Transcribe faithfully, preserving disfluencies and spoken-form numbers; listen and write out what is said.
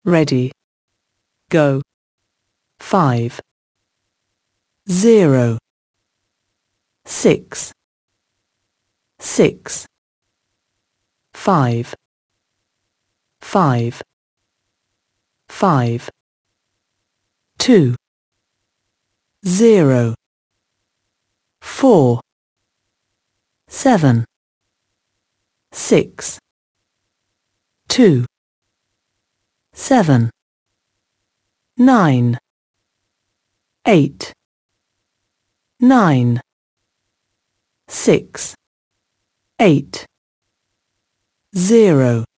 Ready. Go. Five. Zero. Six. Six. Five. Five. Five. Two. Zero. Four. Seven. Six. Two. Seven. Nine. Eight. Nine. Six. Eight. Zero.